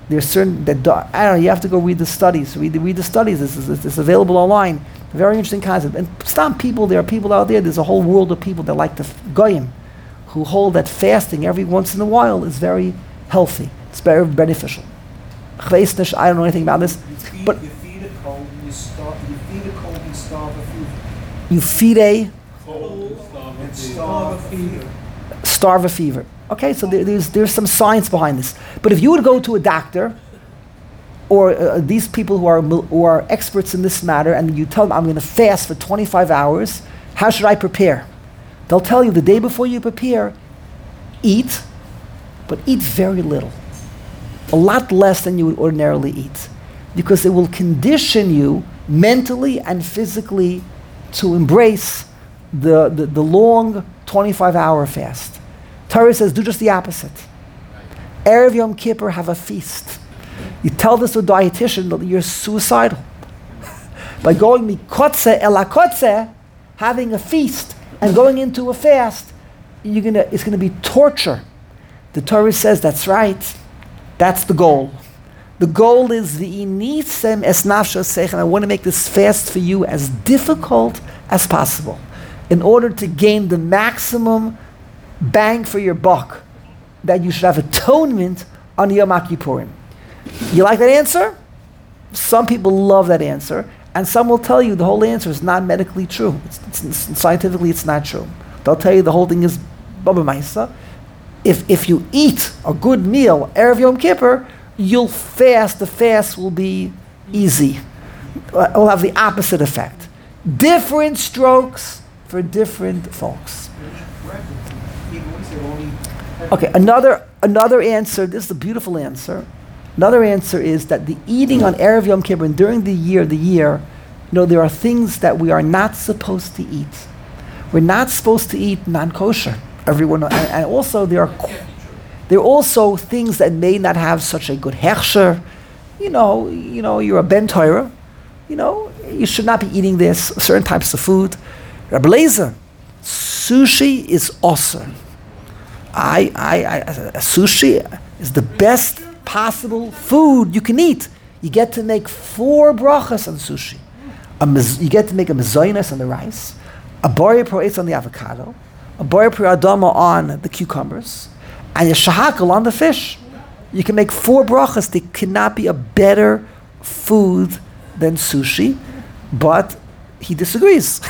There's certain that do- I don't know. You have to go read the studies. Read the read the studies. This is it's available online. Very interesting concept. And some people. There are people out there. There's a whole world of people that like the goyim, who hold that fasting every once in a while is very healthy. It's very beneficial. I don't know anything about this, You feed, but you feed a cold, you starve. You feed a cold and starve a fever. you feed a And starve a fever. starve a fever. Okay, so there, there's there's some science behind this. But if you would go to a doctor, or uh, these people who are mil- who are experts in this matter, and you tell them I'm going to fast for twenty-five hours, how should I prepare? They'll tell you the day before you prepare, eat, but eat very little, a lot less than you would ordinarily eat, because it will condition you mentally and physically to embrace the the, the long twenty-five hour fast. Torah says, do just the opposite. Erev Yom Kippur, have a feast. You tell this to a dietitian that you're suicidal. By going mikotze el hakotze, having a feast, and going into a fast, you're gonna, it's going to be torture. The Torah says, that's right. That's the goal. The goal is the inisem es nafsho seich, and I want to make this fast for you as difficult as possible in order to gain the maximum bang for your buck, that you should have atonement on Yom Kippurim. You like that answer? Some people love that answer, and some will tell you the whole answer is not medically true. It's, it's, it's, scientifically, it's not true. They'll tell you the whole thing is Baba Maisa. If if you eat a good meal Erev Yom Kippur, you'll fast. The fast will be easy. It will have the opposite effect. Different strokes for different folks. Okay, another another answer. This is a beautiful answer. Another answer is that the eating on Erev Yom Kippur and during the year, the year, you know, there are things that we are not supposed to eat. We're not supposed to eat non-kosher. Everyone, and, and also there are there are also things that may not have such a good hechsher. You know, you know, you're a ben Torah. You know, you should not be eating this certain types of food. Rabbi Lezer, sushi is awesome. I, I, I, sushi is the best possible food you can eat. You get to make four brachas on sushi. A mez, you get to make a mezainis on the rice, a bari proetz on the avocado, a bari adama on the cucumbers, and a shahakal on the fish. You can make four brachas. There cannot be a better food than sushi, but he disagrees.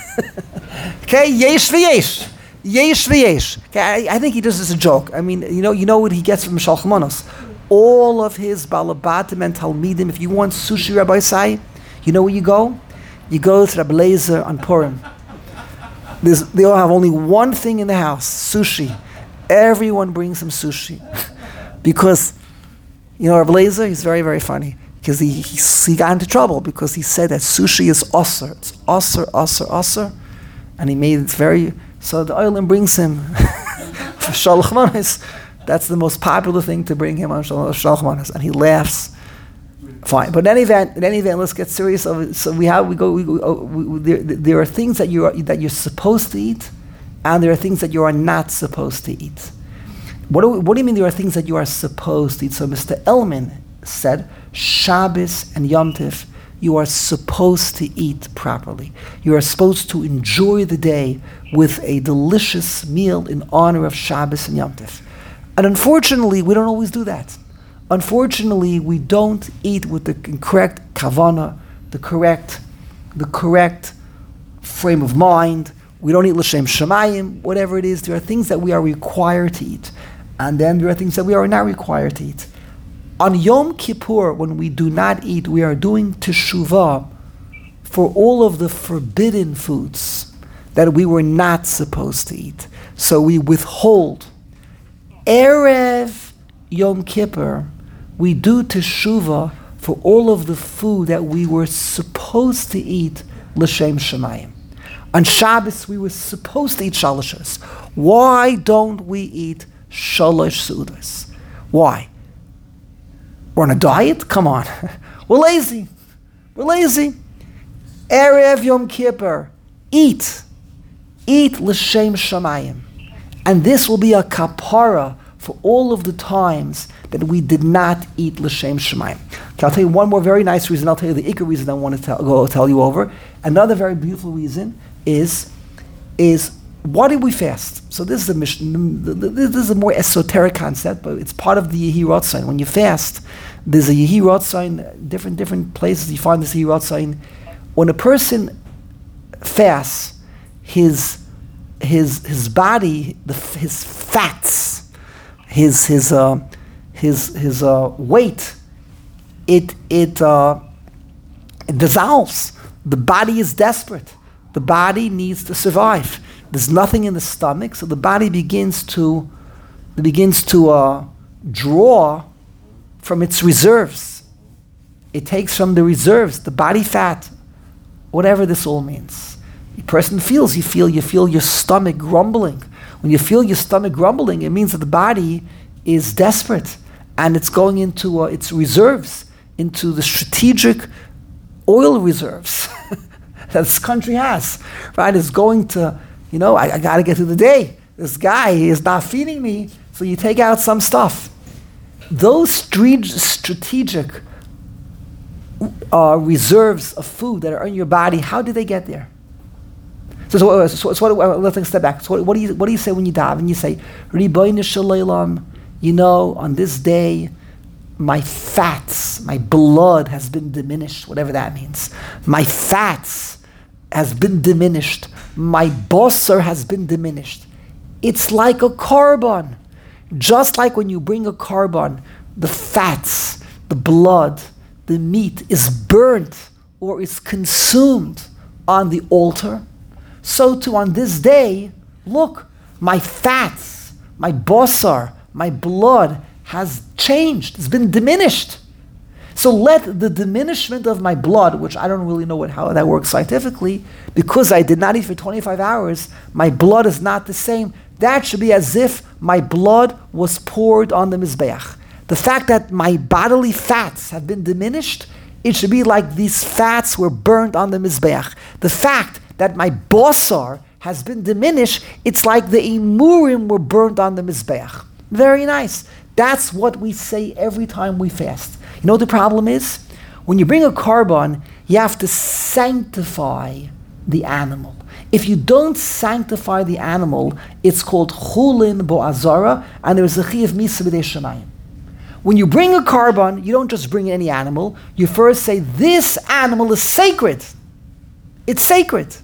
Okay, yesh v'yesh. Yesh v'yesh. Okay, I, I think he does this as a joke. I mean, you know, you know what he gets from Shalch Manos. All of his balabatim and talmidim. If you want sushi, Rabbi Sai, you know where you go? You go to Rabbi Lezer on Purim. There's, they all have only one thing in the house: sushi. Everyone brings him sushi because, you know, Rabbi Lezer, he's very, very funny because he, he he got into trouble because he said that sushi is osir. It's osir, osir, osir, and he made it very. So the oilim brings him for Shalach Manos. That's the most popular thing to bring him on Shalach Manos, and he laughs. Fine, but in any event, in any event, let's get serious. Of it. So we have we go. We go oh, we, there, there are things that you are that you're supposed to eat, and there are things that you are not supposed to eat. What do we, what do you mean there are things that you are supposed to eat? So Mister Elman said, Shabbos and Yom Tif, you are supposed to eat properly. You are supposed to enjoy the day with a delicious meal in honor of Shabbos and Yom Tif. And unfortunately, we don't always do that. Unfortunately, we don't eat with the correct kavana, the correct, the correct frame of mind. We don't eat l'shem shamayim, whatever it is. There are things that we are required to eat, and then there are things that we are not required to eat. On Yom Kippur, when we do not eat, we are doing teshuvah for all of the forbidden foods that we were not supposed to eat. So we withhold. Erev Yom Kippur, we do teshuvah for all of the food that we were supposed to eat l'shem shamayim. On Shabbos, we were supposed to eat shalashas. Why don't we eat shalosh sudas? Why? We're on a diet? Come on. We're lazy. We're lazy. Erev Yom Kippur, eat. Eat l'shem shamayim. And this will be a kapara for all of the times that we did not eat L'Shem Shemayim. Okay, I'll tell you one more very nice reason. I'll tell you the Iker reason I want to tell, go tell you over. Another very beautiful reason is, is why did we fast? So this is a mission. This is a more esoteric concept, but it's part of the Yehi Rotzain. When you fast, there's a Yehi Rotzain, different different places you find this Yehi Rotzain. When a person fasts, his his his body, the, his fats, his his uh, his his uh, weight, it it, uh, it dissolves. The body is desperate. The body needs to survive. There's nothing in the stomach, so the body begins to begins to uh, draw from its reserves. It takes from the reserves, the body fat, whatever this all means. The person feels, you feel, you feel your stomach grumbling. When you feel your stomach grumbling, it means that the body is desperate and it's going into uh, its reserves, into the strategic oil reserves that this country has, right? It's going to, you know, I, I got to get through the day. This guy is not feeding me, so you take out some stuff. Those stre- strategic uh, reserves of food that are in your body, how did they get there? So, so, so, so what, let's take a step back. So what, what do you what do you say when you daven? You say, Ribono Shel Olam, you know, on this day, my fats, my blood has been diminished, whatever that means. My fats has been diminished. My basar has been diminished. It's like a korban. Just like when you bring a korban, the fats, the blood, the meat is burnt or is consumed on the altar. So too on this day, look, my fats, my basar, my blood has changed. It's been diminished. So let the diminishment of my blood, which I don't really know what, how that works scientifically, because I did not eat for twenty-five hours, my blood is not the same. That should be as if my blood was poured on the Mizbeach. The fact that my bodily fats have been diminished, it should be like these fats were burnt on the Mizbeach. The fact that my basar has been diminished, it's like the imurim were burnt on the Mizbeach. Very nice. That's what we say every time we fast. You know what the problem is? When you bring a korban, you have to sanctify the animal. If you don't sanctify the animal, it's called chulin bo'azara, and there's a chiyuv misa b'dei shemayim. When you bring a korban, you don't just bring any animal. You first say, this animal is sacred. It's sacred.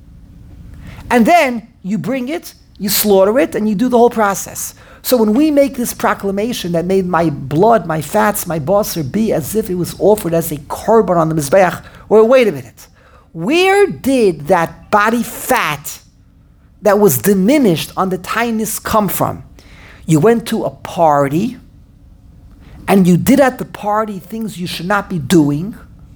And then you bring it, you slaughter it, and you do the whole process. So when we make this proclamation that made my blood, my fats, my basar be as if it was offered as a korban on the Mizbeach, well, wait a minute. Where did that body fat that was diminished on the tainis come from? You went to a party, and you did at the party things you should not be doing,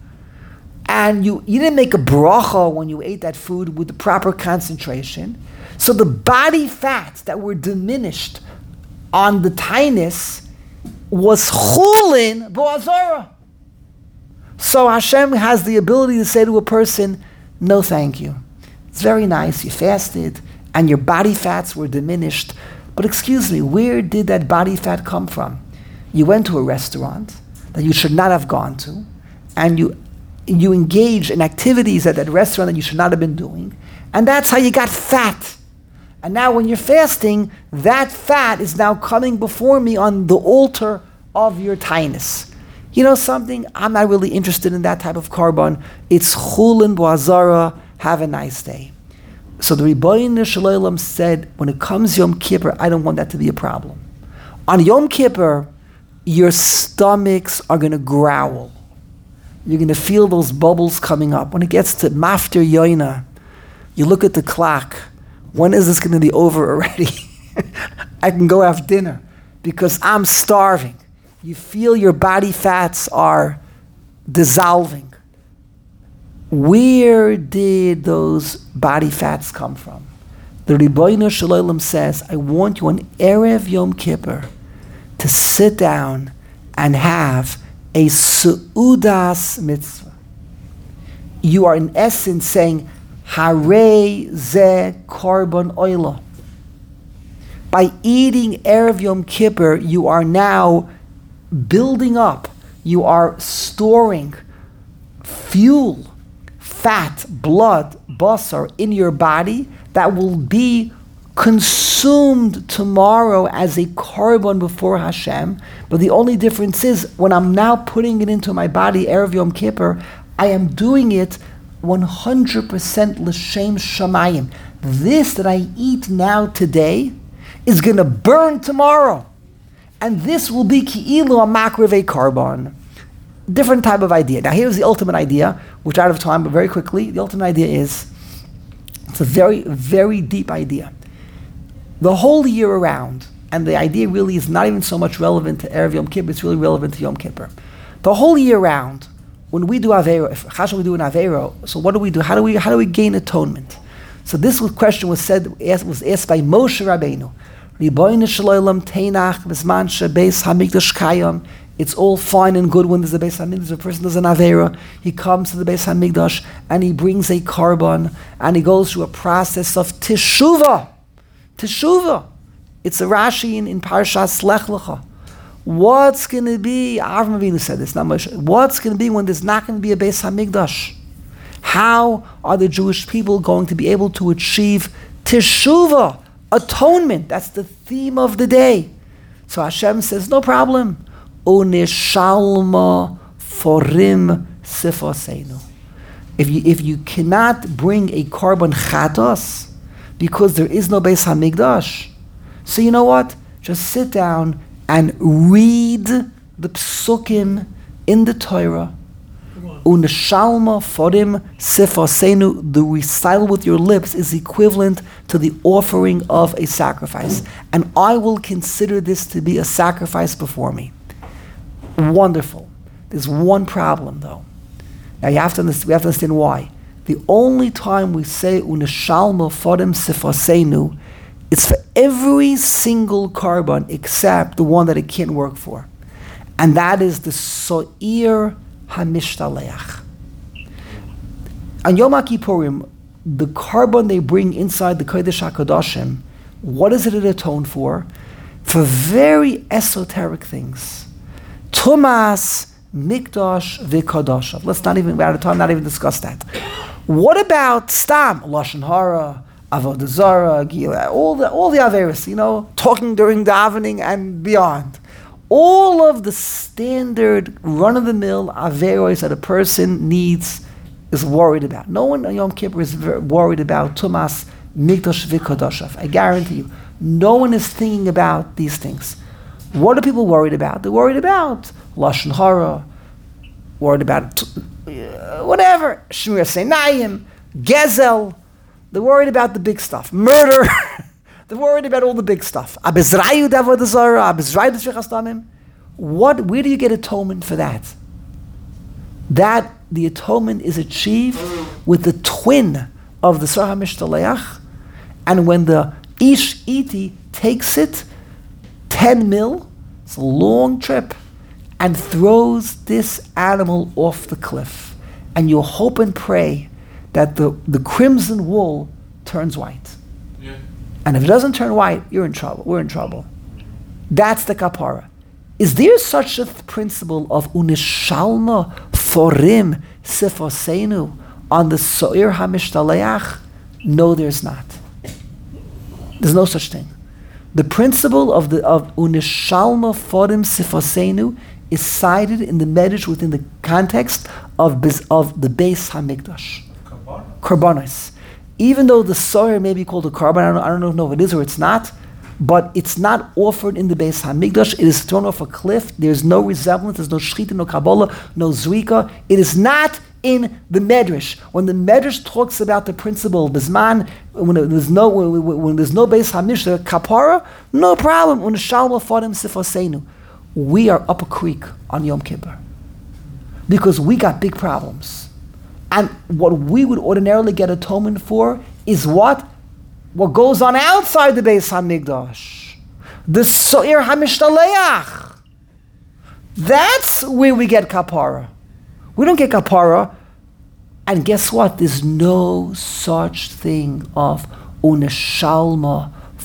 and you, you didn't make a bracha when you ate that food with the proper concentration. So the body fats that were diminished on the tainis was chulin bo'azara. So Hashem has the ability to say to a person, no thank you. It's very nice, you fasted, and your body fats were diminished, but excuse me, where did that body fat come from? You went to a restaurant that you should not have gone to, and you you engage in activities at that restaurant that you should not have been doing, and that's how you got fat. And now when you're fasting, that fat is now coming before me on the altar of your tainis. You know something? I'm not really interested in that type of korban. It's chulin bo'azara. Have a nice day. So the Ribono Shel Olam said, when it comes Yom Kippur, I don't want that to be a problem. On Yom Kippur, your stomachs are going to growl. You're going to feel those bubbles coming up. When it gets to Maftir Yoina, you look at the clock. When is this going to be over already? I can go have dinner because I'm starving. You feel your body fats are dissolving. Where did those body fats come from? The Ribono Shel Olam says, I want you on Erev Yom Kippur to sit down and have a Seudas mitzvah. You are in essence saying, Harei ze korban oila. By eating Erev Yom Kippur, you are now building up, you are storing fuel, fat, blood, basar in your body that will be consumed tomorrow as a korban before Hashem. But the only difference is when I'm now putting it into my body, Erev Yom Kippur, I am doing it one hundred percent l'shem shamayim. This that I eat now today is going to burn tomorrow. And this will be ki'ilu a makreve korban. Different type of idea. Now here's the ultimate idea, which out of time, but very quickly, the ultimate idea is, it's a very, very deep idea. The whole year around, and the idea really is not even so much relevant to Erev Yom Kippur, it's really relevant to Yom Kippur. The whole year round, when we do Aveiro, if Chashav we do an Aveiro, so what do we do? How do we how do we gain atonement? So this was, question was said was asked by Moshe Rabbeinu. Ribono shel olam teinach b'zman shebeis hamikdash kayam. It's all fine and good when there's a Beis Hamikdash. A person does an Aveira, he comes to the Beis Hamikdash and he brings a korban and he goes through a process of teshuvah. Teshuvah. It's a Rashi in, in Parshas Lech Lecha. What's going to be, Avraham Avinu said this, not Moshe, what's going to be when there's not going to be a Beis Hamikdash? How are the Jewish people going to be able to achieve teshuvah, atonement? That's the theme of the day. So Hashem says, no problem. Unishalma forim sifoseinu. If you if you cannot bring a korban chatos because there is no Beis Hamikdash, so you know what? Just sit down and read the psukim in the Torah. Unishalma forim sifoseinu. The recital with your lips is equivalent to the offering of a sacrifice, and I will consider this to be a sacrifice before me. Wonderful. There's one problem though. Now you have to understand, we have to understand why. The only time we say unishalma forim sifoseinu, it's for every single korban except the one that it can't work for, and that is the so'ir hamishtaleach. On Yom Kippurim, the korban they bring inside the Kodesh HaKadoshim, what does it atone for? For very esoteric things. Tumas, Mikdash, V'Kadoshav. Let's not even, we're out of time, not even discuss that. What about Stam, Lashon Hara, Avodah Zarah, Gila, all the all the Averis, you know, talking during davening and beyond. All of the standard run-of-the-mill Averos that a person needs is worried about. No one on Yom Kippur is very worried about Tumas, Mikdash, V'Kadoshav. I guarantee you, no one is thinking about these things. What are people worried about? They're worried about Lashon Hara, worried about uh, whatever, Shmir Seinayim, Gezel. They're worried about the big stuff. Murder. They're worried about all the big stuff. Abizrayu Avodah Zarah, Abizrayu Shvichas Damim. What, where do you get atonement for that? That, the atonement is achieved with the twin of the Sarah Mishtaleach, and when the Ish Iti takes it, ten mil, it's a long trip, and throws this animal off the cliff. And you hope and pray that the, the crimson wool turns white. Yeah. And if it doesn't turn white, you're in trouble. We're in trouble. That's the kapara. Is there such a th- principle of unishalma forim sifoseinu on the so'ir hamishtaleach? No, there's not. There's no such thing. The principle of the of unishalma forim sifosenu is cited in the Medrash within the context of bez, of the Beis Hamikdash. Korbanos. Even though the soyer may be called a korban, I don't, I don't know if it is or it's not, but it's not offered in the Beis Hamikdash. It is thrown off a cliff. There's no resemblance. There's no shchita, no kabbalah, no zrika. It is not in the Medrash. When the Medrash talks about the principle of Bizman, when there's no when, when there's no Beis Hamikdash kapara, no problem. When shalma forim sifosenu, we are up a creek on Yom Kippur because we got big problems, and what we would ordinarily get atonement for is what what goes on outside the Beis Hamikdash, the so'ir hamishtaleach. That's where we get kapara. We don't get kapara, and guess what? There's no such thing of uneshalma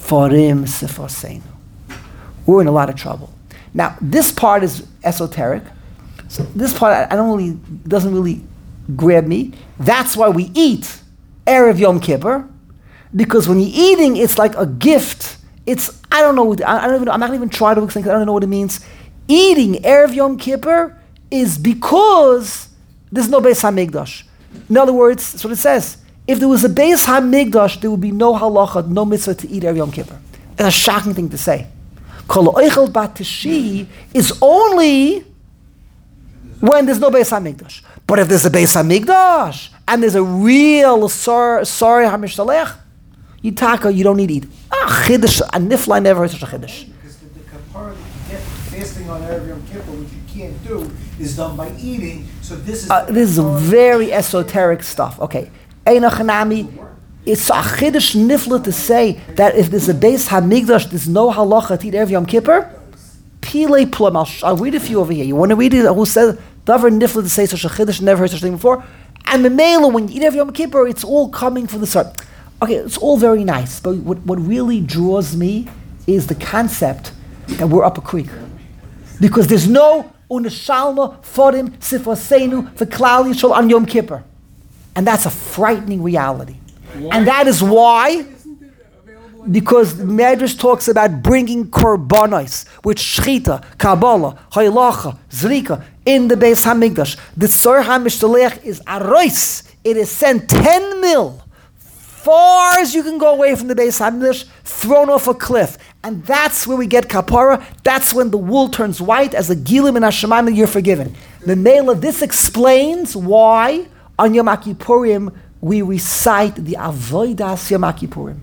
Forim Sifoseinu. We're in a lot of trouble. Now, this part is esoteric. So this part, I, I don't really, doesn't really grab me. That's why we eat Erev Yom Kippur, because when you're eating, it's like a gift. It's, I don't know, I, I don't even, I'm not going to even try to explain, I don't know what it means. Eating Erev Yom Kippur is because there's no Beis HaMikdash. In other words, that's what it says. If there was a Beis HaMikdash, there would be no halacha, no mitzvah to eat Erev Yom Kippur. It's a shocking thing to say. Kol oichel bat tishi is only when there's no Beis HaMikdash. But if there's a Beis HaMikdash, and there's a real Sar HaMishtalech, you taka, you don't need to eat. Ah, chiddush, a nifla never heard such a chiddush. Because the, the kapara that you get fasting on Erev Yom Kippur, which you can't do, is done by eating. So this is Uh, this is very esoteric stuff. Okay, Eina Chanami, it's a chiddush nifla to say that if there's a Beis HaMikdash, there's no halacha to eat Erev Yom Kippur. Pile plum. I'll, I'll read a few over here. You want to read it? Who said davar nifla to say such a chiddush? Never heard such a thing before. And the mela, when you eat Erev Yom Kippur, it's all coming from the start. Okay, it's all very nice, but what, what really draws me is the concept that we're up a creek. Because there's no uneshalma forim sifosenu for Klal Yisrael on Yom Kippur. And that's a frightening reality. Why? And that is why, because the Medrash talks about bringing korbanos, with shchita, kabbalah, haylacha, zrika, in the Beis HaMikdash. The Tzor HaMishtalech is arois. It is sent ten mil. Far as you can go away from the Beis HaMikdash, thrown off a cliff. And that's where we get kapara. That's when the wool turns white as a gilim in Hashemayim, you're forgiven. The Mela, this explains why on Yom Kippurim we recite the Avodas Yom Kippurim.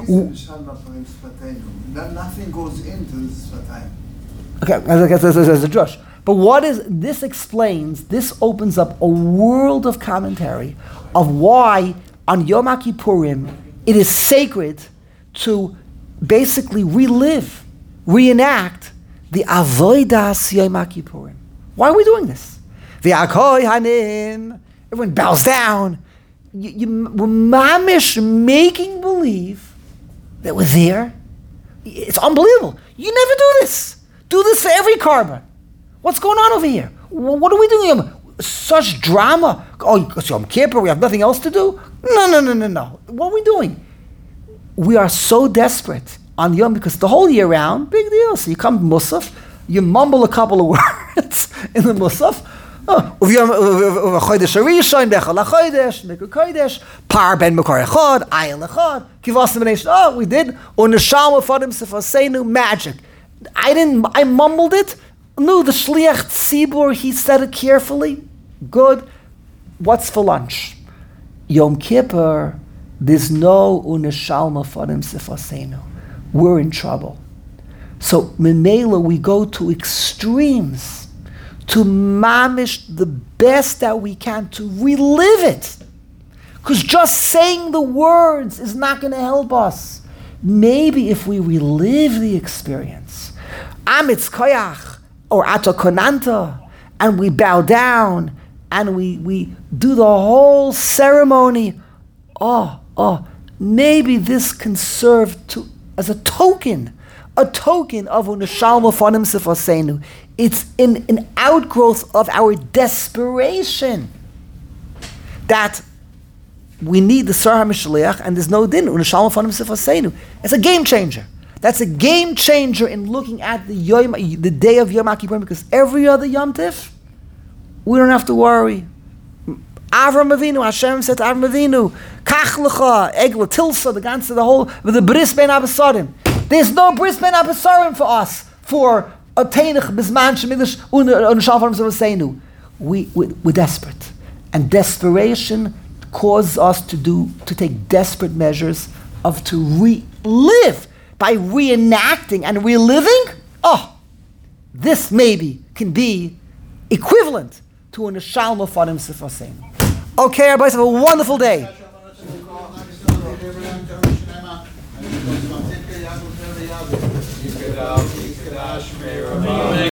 Nothing goes into the Sfatayim. Okay, as a, as a drush. But what is, this explains, this opens up a world of commentary of why on Yom Kippurim, it is sacred to basically relive, reenact the Avodas Yom Kippurim. Why are we doing this? V'akoi hanim, everyone bows down. You, you, we're mamish making believe that we're there. It's unbelievable. You never do this. Do this for every carbon. What's going on over here? What are we doing? Such drama. Oh, it's Yom Kippur, we have nothing else to do? No, no, no, no, no. What are we doing? We are so desperate on Yom, because the whole year round, big deal. So you come to Musaf, you mumble a couple of words in the Musaf. Chodesh Rishon, Bechol HaChodesh, Mikra Kodesh, Par Ben Mekor Echad, Ayin Echad, Kivas B'nei. Oh, we did. Uneshama Fadim Sifasenu, magic. I didn't, I mumbled it. No, the Shliach Tzibur, he said it carefully. Good. What's for lunch? Yom Kippur, there's no Uneshalma Fadim Sifasenu. We're in trouble. So, Memela, we go to extremes to mamish the best that we can to relive it. Because just saying the words is not going to help us. Maybe if we relive the experience, Amitz Koyach, or Ato Konanta, and we bow down, and we, we do the whole ceremony, oh, oh, maybe this can serve to as a token, a token of Uneshalma Fanim Sifasenu. It's in an outgrowth of our desperation that we need the Tzor HaMishtalech, and there's no din. Uneshalma Fanim Sifasenu. It's a game changer. That's a game changer in looking at the Yom, the day of Yom Kippurim, because every other Yom Tif, we don't have to worry. Avram Avinu, Hashem said to Avram Avinu, Kach lecha, Egla, Tilsa, the ganze, the whole, with the Bris Ben Abasarim. There's no Bris Ben Abasarim for us, for Ateinach, Bizman, Shemidish, Uneshalma Fanim Sifasenu. We, we, we're desperate. And desperation causes us to do, to take desperate measures of to relive. By reenacting and reliving, oh, this maybe can be equivalent to an Uneshalma Fanim Sifasenu. Okay, everybody, have a wonderful day.